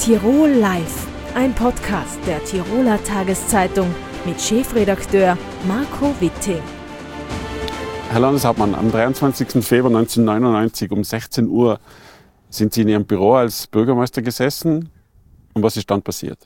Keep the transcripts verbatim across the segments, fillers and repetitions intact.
Tirol Live, ein Podcast der Tiroler Tageszeitung mit Chefredakteur Marco Witting. Herr Landeshauptmann, am dreiundzwanzigsten Februar neunzehnhundertneunundneunzig um sechzehn Uhr sind Sie in Ihrem Büro als Bürgermeister gesessen. Und was ist dann passiert?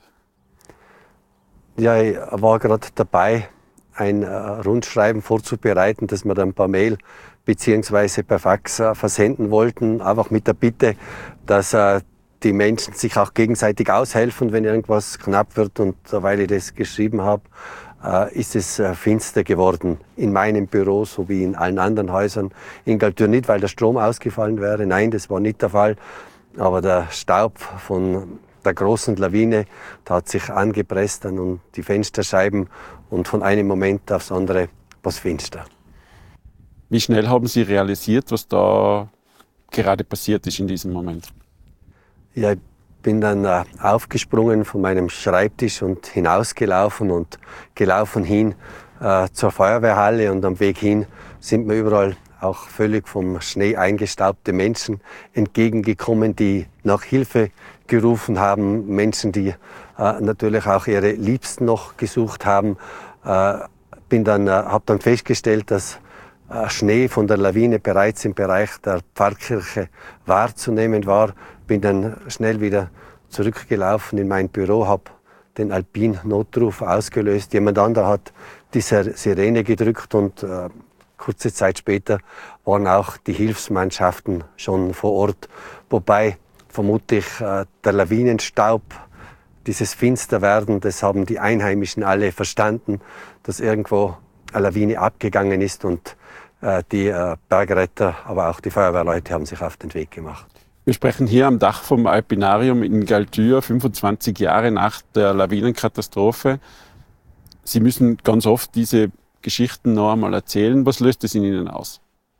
Ja, ich war gerade dabei, ein äh, Rundschreiben vorzubereiten, das wir dann per Mail bzw. per Fax äh, versenden wollten. Einfach mit der Bitte, dass äh, die Menschen sich auch gegenseitig aushelfen, wenn irgendwas knapp wird. Und äh, weil ich das geschrieben habe, äh, ist es äh, finster geworden in meinem Büro sowie in allen anderen Häusern. In Galtür nicht, weil der Strom ausgefallen wäre. Nein, das war nicht der Fall. Aber der Staub von der großen Lawine da hat sich angepresst an die Fensterscheiben und von einem Moment aufs andere war es finster. Wie schnell haben Sie realisiert, was da gerade passiert ist in diesem Moment? Ja, ich bin dann äh, aufgesprungen von meinem Schreibtisch und hinausgelaufen und gelaufen hin äh, zur Feuerwehrhalle, und am Weg hin sind mir überall auch völlig vom Schnee eingestaubte Menschen entgegengekommen, die nach Hilfe gerufen haben. Menschen, die äh, natürlich auch ihre Liebsten noch gesucht haben. Äh, bin dann, äh, habe dann festgestellt, dass äh, Schnee von der Lawine bereits im Bereich der Pfarrkirche wahrzunehmen war. Bin dann schnell wieder zurückgelaufen in mein Büro, habe den Alpin-Notruf ausgelöst. Jemand anderer hat die Sirene gedrückt und äh, kurze Zeit später waren auch die Hilfsmannschaften schon vor Ort. Wobei vermutlich äh, der Lawinenstaub, dieses Finsterwerden, das haben die Einheimischen alle verstanden, dass irgendwo eine Lawine abgegangen ist, und äh, die äh, Bergretter, aber auch die Feuerwehrleute haben sich auf den Weg gemacht. Wir sprechen hier am Dach vom Alpinarium in Galtür, fünfundzwanzig Jahre nach der Lawinenkatastrophe. Sie müssen ganz oft diese Geschichten noch einmal erzählen. Was löst es in Ihnen aus?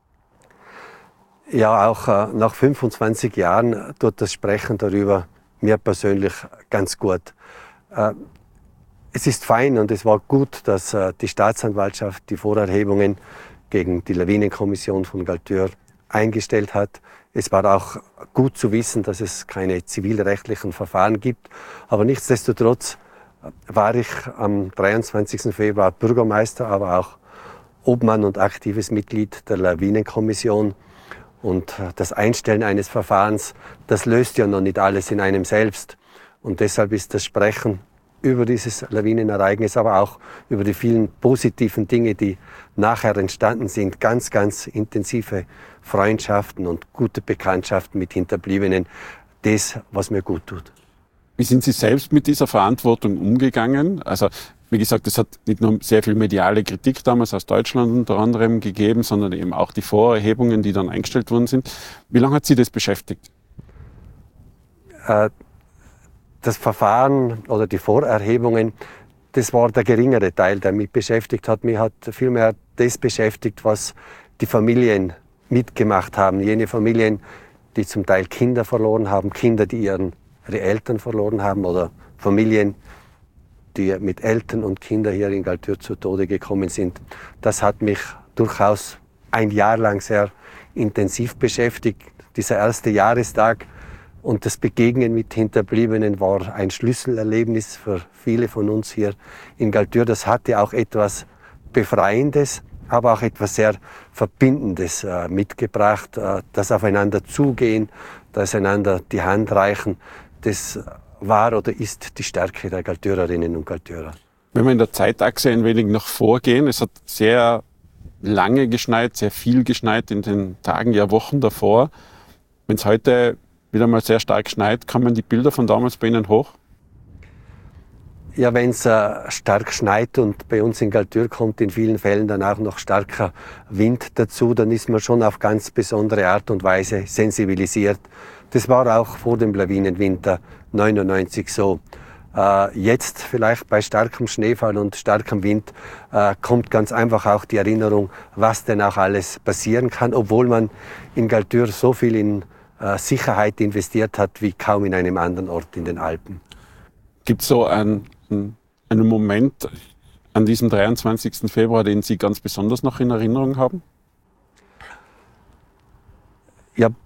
Ja, auch äh, nach fünfundzwanzig Jahren tut das Sprechen darüber mir persönlich ganz gut. Äh, es ist fein und es war gut, dass äh, die Staatsanwaltschaft die Vorerhebungen gegen die Lawinenkommission von Galtür eingestellt hat. Es war auch gut zu wissen, dass es keine zivilrechtlichen Verfahren gibt. Aber nichtsdestotrotz war ich am dreiundzwanzigsten Februar Bürgermeister, aber auch Obmann und aktives Mitglied der Lawinenkommission. Und das Einstellen eines Verfahrens, das löst ja noch nicht alles in einem selbst. Und deshalb ist das Sprechen über dieses Lawinenereignis, aber auch über die vielen positiven Dinge, die nachher entstanden sind, ganz, ganz intensive Freundschaften und gute Bekanntschaften mit Hinterbliebenen, das, was mir gut tut. Wie sind Sie selbst mit dieser Verantwortung umgegangen? Also, wie gesagt, es hat nicht nur sehr viel mediale Kritik damals aus Deutschland unter anderem gegeben, sondern eben auch die Vorerhebungen, die dann eingestellt worden sind. Wie lange hat Sie das beschäftigt? Das Verfahren oder die Vorerhebungen, das war der geringere Teil, der mich beschäftigt hat. Mich hat vielmehr das beschäftigt, was die Familien mitgemacht haben. Jene Familien, die zum Teil Kinder verloren haben, Kinder, die ihren, ihre Eltern verloren haben, oder Familien, die mit Eltern und Kindern hier in Galtür zu Tode gekommen sind. Das hat mich durchaus ein Jahr lang sehr intensiv beschäftigt. Dieser erste Jahrestag und das Begegnen mit Hinterbliebenen war ein Schlüsselerlebnis für viele von uns hier in Galtür. Das hatte auch etwas Befreiendes, aber auch etwas sehr Verbindendes äh, mitgebracht. Äh, das Aufeinander zugehen, das einander die Hand reichen, das war oder ist die Stärke der Galtürerinnen und Galtürer. Wenn wir in der Zeitachse ein wenig nach vorgehen, es hat sehr lange geschneit, sehr viel geschneit in den Tagen, ja Wochen davor. Wenn es heute wieder mal sehr stark schneit, kommen die Bilder von damals bei Ihnen hoch? Ja, wenn es äh, stark schneit und bei uns in Galtür kommt in vielen Fällen dann auch noch starker Wind dazu, dann ist man schon auf ganz besondere Art und Weise sensibilisiert. Das war auch vor dem Lawinenwinter neunundneunzig so. Äh, jetzt vielleicht bei starkem Schneefall und starkem Wind äh, kommt ganz einfach auch die Erinnerung, was denn auch alles passieren kann, obwohl man in Galtür so viel in äh, Sicherheit investiert hat wie kaum in einem anderen Ort in den Alpen. Gibt es so einen, einen Moment an diesem dreiundzwanzigsten Februar, den Sie ganz besonders noch in Erinnerung haben? Ja,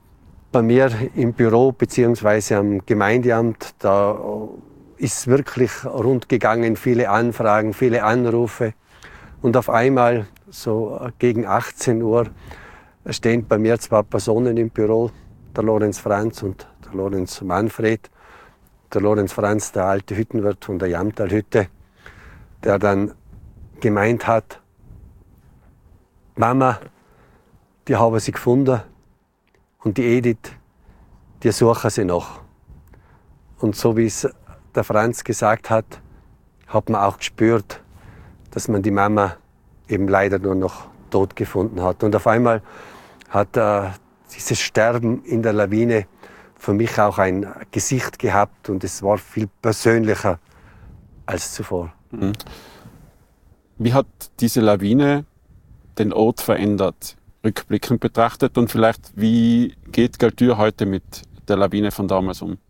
bei mir im Büro bzw. am Gemeindeamt, da ist wirklich rund gegangen, viele Anfragen, viele Anrufe. Und auf einmal, so gegen achtzehn Uhr, stehen bei mir zwei Personen im Büro, der Lorenz Franz und der Lorenz Manfred. Der Lorenz Franz, der alte Hüttenwirt von der Jamtalhütte, der dann gemeint hat, Mama, die haben sie gefunden und die Edith, die suchen sie noch. Und so wie es der Franz gesagt hat, hat man auch gespürt, dass man die Mama eben leider nur noch tot gefunden hat. Und auf einmal hat äh, dieses Sterben in der Lawine für mich auch ein Gesicht gehabt und es war viel persönlicher als zuvor. Mhm. Wie hat diese Lawine den Ort verändert, rückblickend betrachtet, und vielleicht wie geht Galtür heute mit der Lawine von damals um?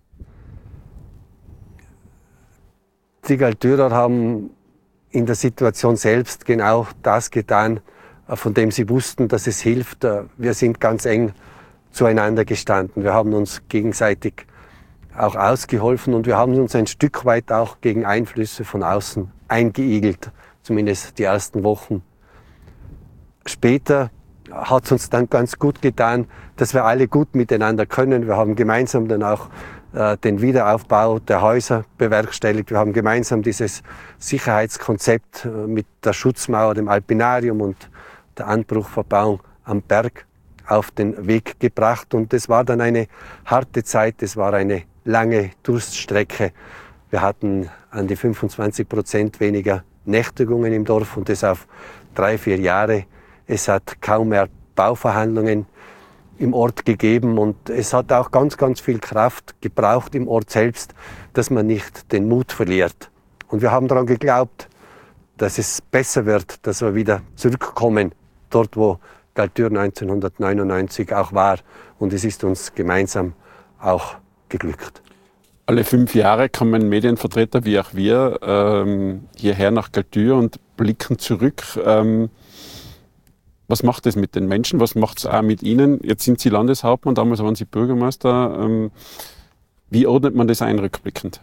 Die Galtürer haben in der Situation selbst genau das getan, von dem sie wussten, dass es hilft. Wir sind ganz eng zueinander gestanden. Wir haben uns gegenseitig auch ausgeholfen und wir haben uns ein Stück weit auch gegen Einflüsse von außen eingeigelt, zumindest die ersten Wochen. Später hat es uns dann ganz gut getan, dass wir alle gut miteinander können. Wir haben gemeinsam dann auch äh, den Wiederaufbau der Häuser bewerkstelligt. Wir haben gemeinsam dieses Sicherheitskonzept äh, mit der Schutzmauer, dem Alpinarium und der Anbruchverbauung am Berg auf den Weg gebracht. Und es war dann eine harte Zeit, es war eine lange Durststrecke. Wir hatten an die fünfundzwanzig Prozent weniger Nächtigungen im Dorf und das auf drei, vier Jahre. Es hat kaum mehr Bauverhandlungen im Ort gegeben und es hat auch ganz, ganz viel Kraft gebraucht im Ort selbst, dass man nicht den Mut verliert. Und wir haben daran geglaubt, dass es besser wird, dass wir wieder zurückkommen, dort wo Galtür neunzehnhundertneunundneunzig auch war. Und es ist uns gemeinsam auch geglückt. Alle fünf Jahre kommen Medienvertreter wie auch wir ähm, hierher nach Galtür und blicken zurück. Ähm, was macht das mit den Menschen? Was macht es auch mit Ihnen? Jetzt sind Sie Landeshauptmann, damals waren Sie Bürgermeister. Ähm, wie ordnet man das ein rückblickend?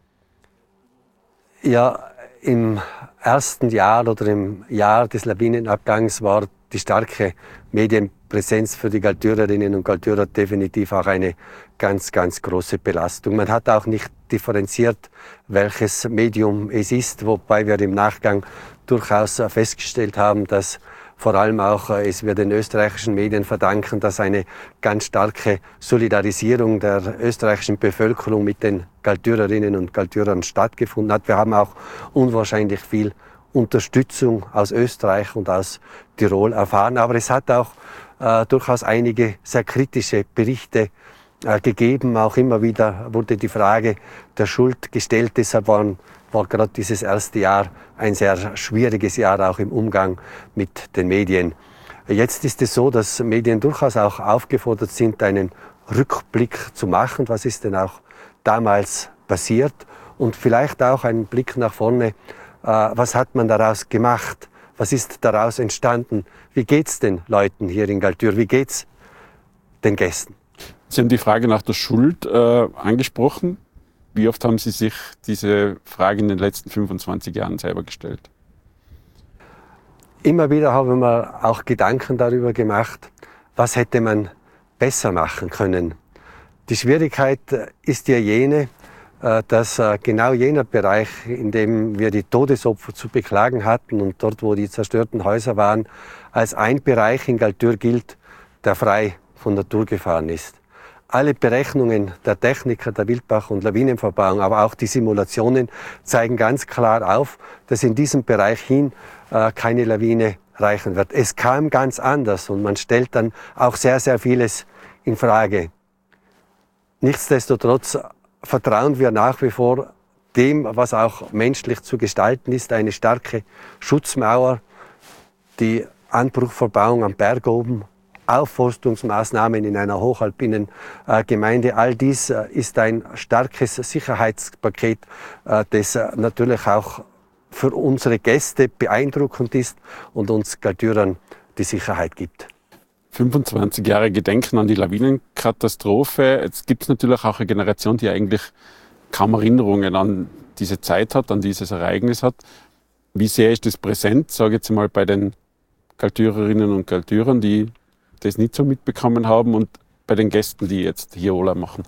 Ja, im ersten Jahr oder im Jahr des Lawinenabgangs war die starke Medienpräsenz für die Galtürerinnen und Galtürer definitiv auch eine ganz, ganz große Belastung. Man hat auch nicht differenziert, welches Medium es ist, wobei wir im Nachgang durchaus festgestellt haben, dass vor allem auch es wir den österreichischen Medien verdanken, dass eine ganz starke Solidarisierung der österreichischen Bevölkerung mit den Galtürerinnen und Galtürern stattgefunden hat. Wir haben auch unwahrscheinlich viel Unterstützung aus Österreich und aus Tirol erfahren. Aber es hat auch äh, durchaus einige sehr kritische Berichte äh, gegeben. Auch immer wieder wurde die Frage der Schuld gestellt. Deshalb waren, war gerade dieses erste Jahr ein sehr schwieriges Jahr auch im Umgang mit den Medien. Jetzt ist es so, dass Medien durchaus auch aufgefordert sind, einen Rückblick zu machen. Was ist denn auch damals passiert? Und vielleicht auch einen Blick nach vorne. Was hat man daraus gemacht? Was ist daraus entstanden? Wie geht's den Leuten hier in Galtür? Wie geht's den Gästen? Sie haben die Frage nach der Schuld äh, angesprochen. Wie oft haben Sie sich diese Frage in den letzten fünfundzwanzig Jahren selber gestellt? Immer wieder haben wir auch Gedanken darüber gemacht, was hätte man besser machen können. Die Schwierigkeit ist ja jene, dass genau jener Bereich, in dem wir die Todesopfer zu beklagen hatten und dort, wo die zerstörten Häuser waren, als ein Bereich in Galtür gilt, der frei von Naturgefahren ist. Alle Berechnungen der Techniker, der Wildbach- und Lawinenverbauung, aber auch die Simulationen zeigen ganz klar auf, dass in diesem Bereich hin äh, keine Lawine reichen wird. Es kam ganz anders und man stellt dann auch sehr, sehr vieles in Frage. Nichtsdestotrotz vertrauen wir nach wie vor dem, was auch menschlich zu gestalten ist, eine starke Schutzmauer, die Anbruchverbauung am Berg oben, Aufforstungsmaßnahmen in einer hochalpinen äh, Gemeinde. All dies äh, ist ein starkes Sicherheitspaket, äh, das äh, natürlich auch für unsere Gäste beeindruckend ist und uns Galtürern die Sicherheit gibt. fünfundzwanzig Jahre Gedenken an die Lawinenkatastrophe. Jetzt gibt es natürlich auch eine Generation, die eigentlich kaum Erinnerungen an diese Zeit hat, an dieses Ereignis hat. Wie sehr ist das präsent, sage ich jetzt mal, bei den Galtürerinnen und Galtürern, die das nicht so mitbekommen haben, und bei den Gästen, die jetzt hier Urlaub machen?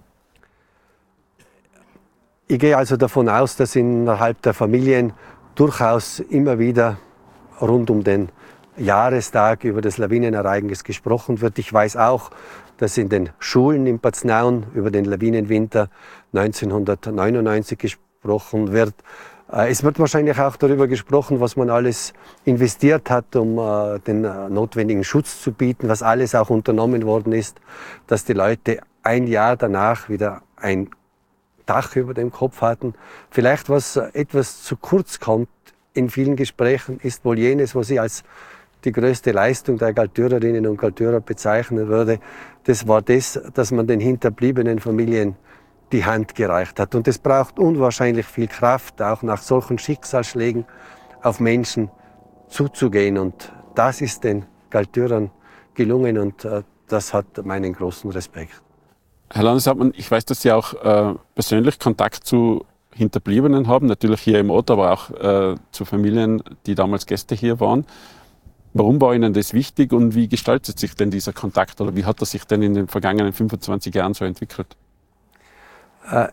Ich gehe also davon aus, dass innerhalb der Familien durchaus immer wieder rund um den Jahrestag über das Lawinenereignis gesprochen wird. Ich weiß auch, dass in den Schulen in Paznaun über den Lawinenwinter neunzehnhundertneunundneunzig gesprochen wird. Es wird wahrscheinlich auch darüber gesprochen, was man alles investiert hat, um den notwendigen Schutz zu bieten, was alles auch unternommen worden ist, dass die Leute ein Jahr danach wieder ein Dach über dem Kopf hatten. Vielleicht, was etwas zu kurz kommt in vielen Gesprächen, ist wohl jenes, was ich als die größte Leistung der Galtürerinnen und Galtürer bezeichnen würde. Das war das, dass man den hinterbliebenen Familien die Hand gereicht hat. Und es braucht unwahrscheinlich viel Kraft, auch nach solchen Schicksalsschlägen auf Menschen zuzugehen. Und das ist den Galtürern gelungen, und äh, das hat meinen großen Respekt. Herr Landeshauptmann, ich weiß, dass Sie auch äh, persönlich Kontakt zu Hinterbliebenen haben, natürlich hier im Ort, aber auch äh, zu Familien, die damals Gäste hier waren. Warum war Ihnen das wichtig und wie gestaltet sich denn dieser Kontakt, oder wie hat er sich denn in den vergangenen fünfundzwanzig Jahren so entwickelt? Äh,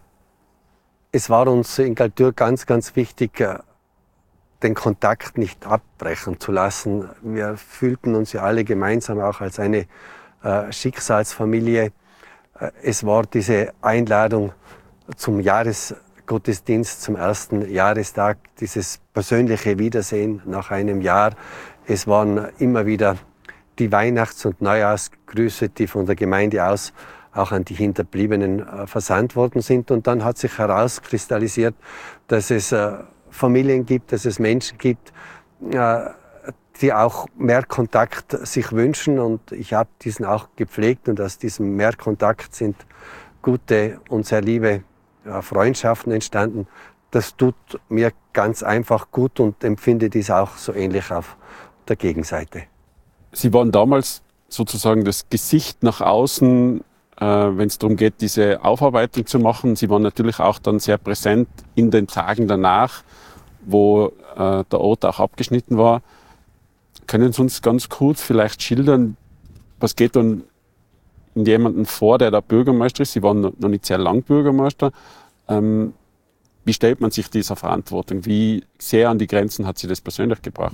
es war uns in Galtür ganz, ganz wichtig, äh, den Kontakt nicht abbrechen zu lassen. Wir fühlten uns ja alle gemeinsam auch als eine äh, Schicksalsfamilie. Äh, es war diese Einladung zum Jahresgottesdienst, zum ersten Jahrestag, dieses persönliche Wiedersehen nach einem Jahr. Es waren immer wieder die Weihnachts- und Neujahrsgrüße, die von der Gemeinde aus auch an die Hinterbliebenen äh, versandt worden sind. Und dann hat sich herauskristallisiert, dass es äh, Familien gibt, dass es Menschen gibt, äh, die auch mehr Kontakt sich wünschen. Und ich habe diesen auch gepflegt, und aus diesem Mehrkontakt sind gute und sehr liebe ja, Freundschaften entstanden. Das tut mir ganz einfach gut und empfinde dies auch so ähnlich auf der Gegenseite. Sie waren damals sozusagen das Gesicht nach außen, äh, wenn es darum geht, diese Aufarbeitung zu machen. Sie waren natürlich auch dann sehr präsent in den Tagen danach, wo äh, der Ort auch abgeschnitten war. Können Sie uns ganz kurz vielleicht schildern, was geht dann in jemanden vor, der da Bürgermeister ist? Sie waren noch nicht sehr lang Bürgermeister. Ähm, wie stellt man sich dieser Verantwortung? Wie sehr an die Grenzen hat Sie das persönlich gebracht?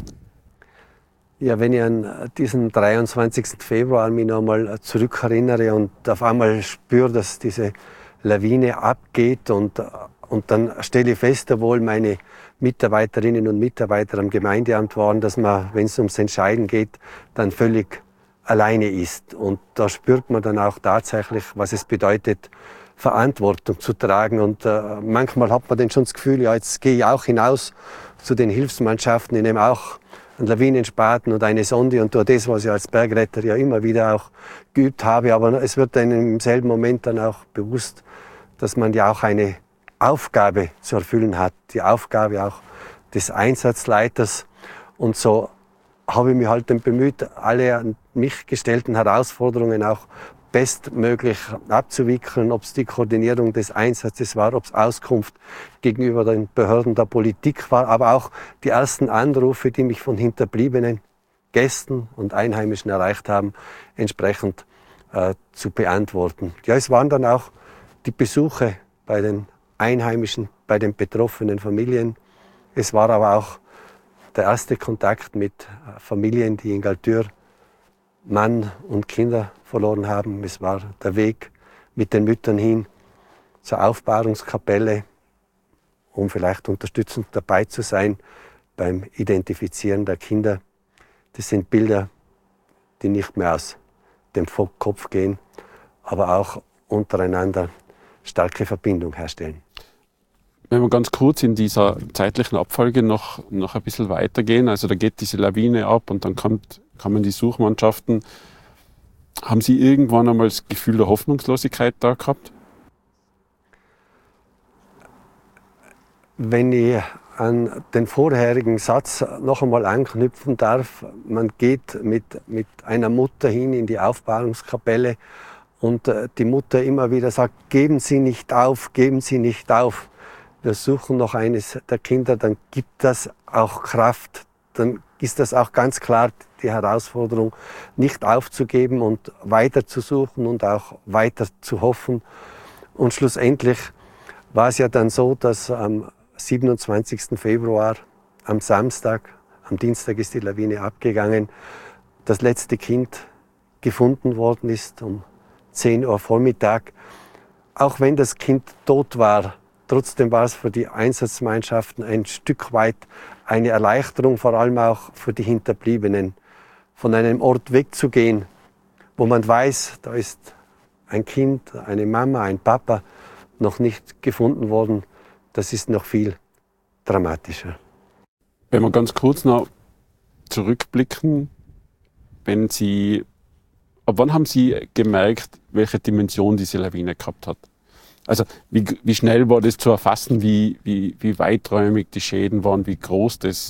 Ja, wenn ich an diesen dreiundzwanzigsten Februar mich noch einmal zurückerinnere und auf einmal spüre, dass diese Lawine abgeht, und, und dann stelle ich fest, obwohl meine Mitarbeiterinnen und Mitarbeiter am Gemeindeamt waren, dass man, wenn es ums Entscheiden geht, dann völlig alleine ist. Und da spürt man dann auch tatsächlich, was es bedeutet, Verantwortung zu tragen. Und äh, manchmal hat man dann schon das Gefühl, ja, jetzt gehe ich auch hinaus zu den Hilfsmannschaften, ich nehme auch einen Lawinenspaten und eine Sonde und tue das, was ich als Bergretter ja immer wieder auch geübt habe. Aber es wird dann im selben Moment dann auch bewusst, dass man ja auch eine Aufgabe zu erfüllen hat, die Aufgabe auch des Einsatzleiters. Und so habe ich mich halt dann bemüht, alle an mich gestellten Herausforderungen auch bestmöglich abzuwickeln, ob es die Koordinierung des Einsatzes war, ob es Auskunft gegenüber den Behörden der Politik war, aber auch die ersten Anrufe, die mich von hinterbliebenen Gästen und Einheimischen erreicht haben, entsprechend äh, zu beantworten. Ja, es waren dann auch die Besuche bei den Einheimischen, bei den betroffenen Familien. Es war aber auch der erste Kontakt mit Familien, die in Galtür Mann und Kinder verloren haben. Es war der Weg mit den Müttern hin zur Aufbahrungskapelle, um vielleicht unterstützend dabei zu sein beim Identifizieren der Kinder. Das sind Bilder, die nicht mehr aus dem Kopf gehen, aber auch untereinander starke Verbindung herstellen. Wenn wir ganz kurz in dieser zeitlichen Abfolge noch, noch ein bisschen weitergehen, also da geht diese Lawine ab und dann kommt, kommen die Suchmannschaften. Haben Sie irgendwann einmal das Gefühl der Hoffnungslosigkeit da gehabt? Wenn ich an den vorherigen Satz noch einmal anknüpfen darf. Man geht mit, mit einer Mutter hin in die Aufbahrungskapelle und die Mutter immer wieder sagt, geben Sie nicht auf, geben Sie nicht auf. Wir suchen noch eines der Kinder, dann gibt das auch Kraft. Dann ist das auch ganz klar die Herausforderung, nicht aufzugeben und weiter zu suchen und auch weiter zu hoffen. Und schlussendlich war es ja dann so, dass am siebenundzwanzigsten Februar, am Samstag, am Dienstag ist die Lawine abgegangen, das letzte Kind gefunden worden ist um zehn Uhr Vormittag. Auch wenn das Kind tot war, trotzdem war es für die Einsatzmannschaften ein Stück weit eine Erleichterung, vor allem auch für die Hinterbliebenen, von einem Ort wegzugehen, wo man weiß, da ist ein Kind, eine Mama, ein Papa noch nicht gefunden worden. Das ist noch viel dramatischer. Wenn wir ganz kurz noch zurückblicken, wenn Sie, ab wann haben Sie gemerkt, welche Dimension diese Lawine gehabt hat? Also wie, wie schnell war das zu erfassen, wie, wie, wie weiträumig die Schäden waren, wie groß das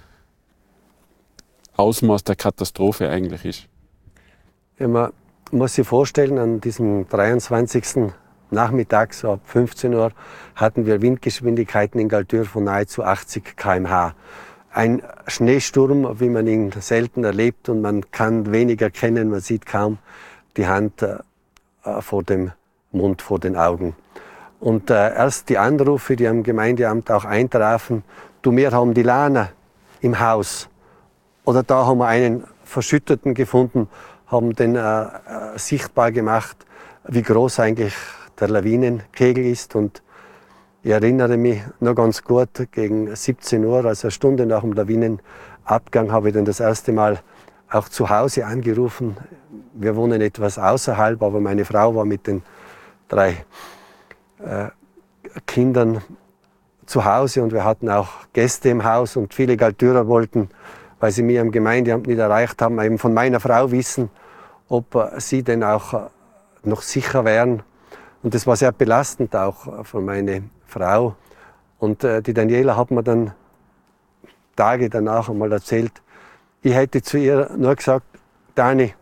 Ausmaß der Katastrophe eigentlich ist? Ja, man muss sich vorstellen, an diesem dreiundzwanzigsten Nachmittag, so ab fünfzehn Uhr, hatten wir Windgeschwindigkeiten in Galtür von nahezu achtzig Kilometer pro Stunde. Ein Schneesturm, wie man ihn selten erlebt, und man kann wenig erkennen, man sieht kaum die Hand äh, vor dem Mund, vor den Augen. Und äh, erst die Anrufe, die am Gemeindeamt auch eintrafen, du, wir haben die Lana im Haus. Oder da haben wir einen Verschütteten gefunden, haben den äh, äh, sichtbar gemacht, wie groß eigentlich der Lawinenkegel ist. Und ich erinnere mich noch ganz gut, gegen siebzehn Uhr, also eine Stunde nach dem Lawinenabgang, habe ich dann das erste Mal auch zu Hause angerufen. Wir wohnen etwas außerhalb, aber meine Frau war mit den drei äh, Kindern zu Hause und wir hatten auch Gäste im Haus und viele Galtürer wollten, weil sie mich am Gemeindeamt nicht erreicht haben, eben von meiner Frau wissen, ob äh, sie denn auch äh, noch sicher wären. Und das war sehr belastend auch für meine Frau. Und äh, die Daniela hat mir dann Tage danach einmal erzählt, ich hätte zu ihr nur gesagt, Dani,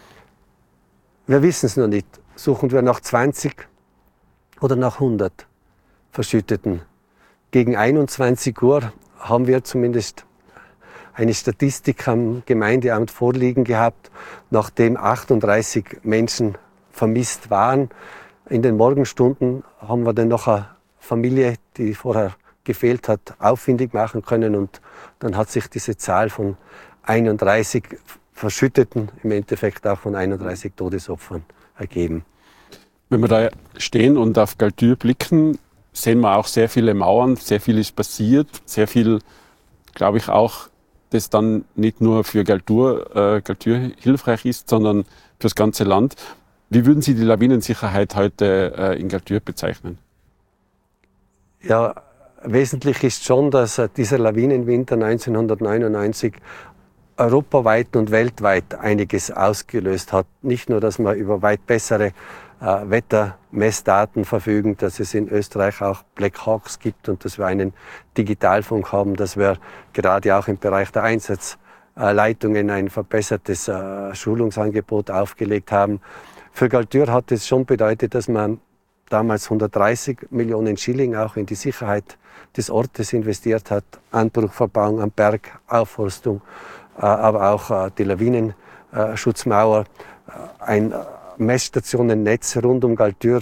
wir wissen es noch nicht, suchen wir nach zwanzig oder nach hundert Verschütteten. Gegen einundzwanzig Uhr haben wir zumindest eine Statistik am Gemeindeamt vorliegen gehabt, nachdem achtunddreißig Menschen vermisst waren. In den Morgenstunden haben wir dann noch eine Familie, die vorher gefehlt hat, auffindig machen können. Und dann hat sich diese Zahl von einunddreißig Verschütteten, im Endeffekt auch von einunddreißig Todesopfern ergeben. Wenn wir da stehen und auf Galtür blicken, sehen wir auch sehr viele Mauern, sehr viel ist passiert, sehr viel, glaube ich, auch, das dann nicht nur für Galtür, äh, Galtür hilfreich ist, sondern für das ganze Land. Wie würden Sie die Lawinensicherheit heute äh, in Galtür bezeichnen? Ja, wesentlich ist schon, dass äh, dieser Lawinenwinter neunzehnhundertneunundneunzig europaweit und weltweit einiges ausgelöst hat. Nicht nur, dass wir über weit bessere äh, Wettermessdaten verfügen, dass es in Österreich auch Black Hawks gibt und dass wir einen Digitalfunk haben, dass wir gerade auch im Bereich der Einsatzleitungen ein verbessertes äh, Schulungsangebot aufgelegt haben. Für Galtür hat es schon bedeutet, dass man damals hundertdreißig Millionen Schilling auch in die Sicherheit des Ortes investiert hat. Anbruchverbauung am Berg, Aufforstung, aber auch die Lawinenschutzmauer, ein Messstationennetz rund um Galtür,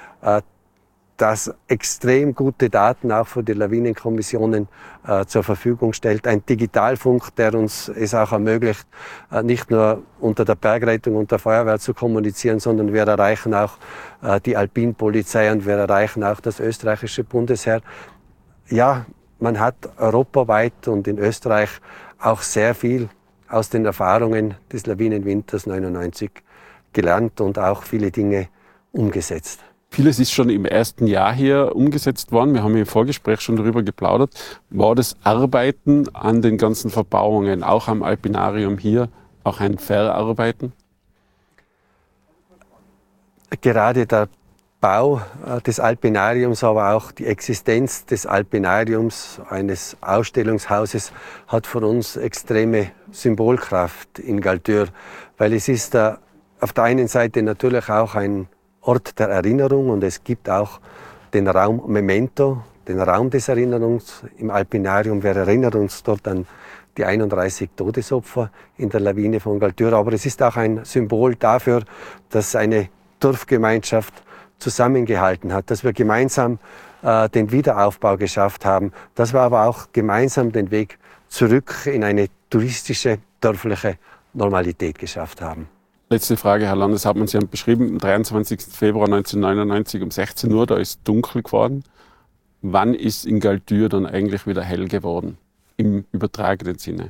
das extrem gute Daten auch für die Lawinenkommissionen äh, zur Verfügung stellt. Ein Digitalfunk, der uns es auch ermöglicht, äh, nicht nur unter der Bergrettung und der Feuerwehr zu kommunizieren, sondern wir erreichen auch äh, die Alpinpolizei und wir erreichen auch das österreichische Bundesheer. Ja, man hat europaweit und in Österreich auch sehr viel aus den Erfahrungen des Lawinenwinters neunundneunzig gelernt und auch viele Dinge umgesetzt. Vieles ist schon im ersten Jahr hier umgesetzt worden. Wir haben im Vorgespräch schon darüber geplaudert. War das Arbeiten an den ganzen Verbauungen, auch am Alpinarium hier, auch ein Verarbeiten? Gerade der Bau des Alpinariums, aber auch die Existenz des Alpinariums, eines Ausstellungshauses, hat für uns extreme Symbolkraft in Galtür, weil es ist äh, auf der einen Seite natürlich auch ein Ort der Erinnerung und es gibt auch den Raum Memento, den Raum des Erinnerungs im Alpinarium. Wir erinnern uns dort an die einunddreißig Todesopfer in der Lawine von Galtür, aber es ist auch ein Symbol dafür, dass eine Dorfgemeinschaft zusammengehalten hat, dass wir gemeinsam äh, den Wiederaufbau geschafft haben, dass wir aber auch gemeinsam den Weg zurück in eine touristische, dörfliche Normalität geschafft haben. Letzte Frage, Herr Landeshauptmann. Sie haben beschrieben, am dreiundzwanzigsten Februar neunzehnhundertneunundneunzig um sechzehn Uhr, da ist dunkel geworden. Wann ist in Galtür dann eigentlich wieder hell geworden, im übertragenen Sinne?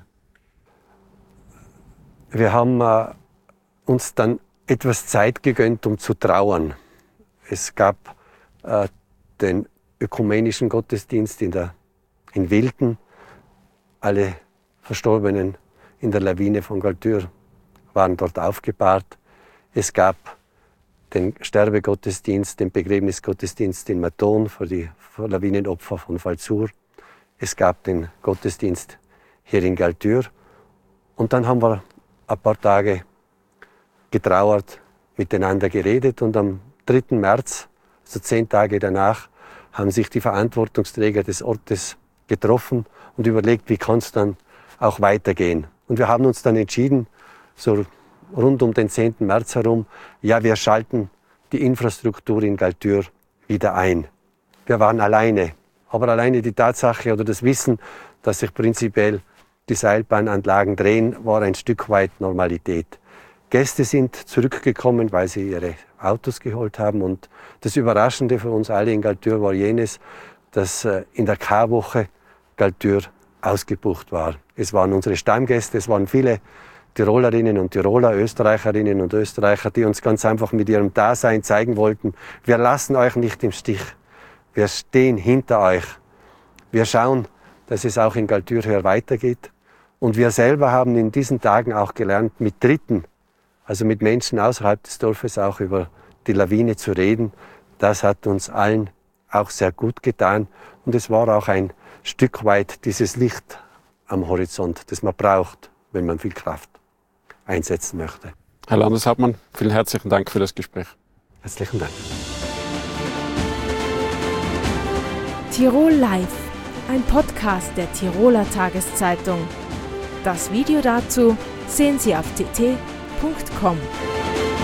Wir haben äh, uns dann etwas Zeit gegönnt, um zu trauern. Es gab äh, den ökumenischen Gottesdienst in, der, in Wilten. Alle Verstorbenen in der Lawine von Galtür waren dort aufgebahrt. Es gab den Sterbegottesdienst, den Begräbnisgottesdienst in Maton für die für Lawinenopfer von Valzur. Es gab den Gottesdienst hier in Galtür. Und dann haben wir ein paar Tage getrauert, miteinander geredet und am dritten März, also zehn Tage danach, haben sich die Verantwortungsträger des Ortes getroffen und überlegt, wie kann es dann auch weitergehen. Und wir haben uns dann entschieden, so rund um den zehnten März herum, ja, wir schalten die Infrastruktur in Galtür wieder ein. Wir waren alleine, aber alleine die Tatsache oder das Wissen, dass sich prinzipiell die Seilbahnanlagen drehen, war ein Stück weit Normalität. Gäste sind zurückgekommen, weil sie ihre Autos geholt haben. Und das Überraschende für uns alle in Galtür war jenes, dass in der Karwoche Galtür ausgebucht war. Es waren unsere Stammgäste, es waren viele Tirolerinnen und Tiroler, Österreicherinnen und Österreicher, die uns ganz einfach mit ihrem Dasein zeigen wollten, wir lassen euch nicht im Stich. Wir stehen hinter euch. Wir schauen, dass es auch in Galtür hier weitergeht. Und wir selber haben in diesen Tagen auch gelernt, mit Dritten, also mit Menschen außerhalb des Dorfes, auch über die Lawine zu reden. Das hat uns allen auch sehr gut getan. Und es war auch ein Stück weit dieses Licht am Horizont, das man braucht, wenn man viel Kraft einsetzen möchte. Herr Landeshauptmann, vielen herzlichen Dank für das Gespräch. Herzlichen Dank. Tirol Live, ein Podcast der Tiroler Tageszeitung. Das Video dazu sehen Sie auf t t punkt com.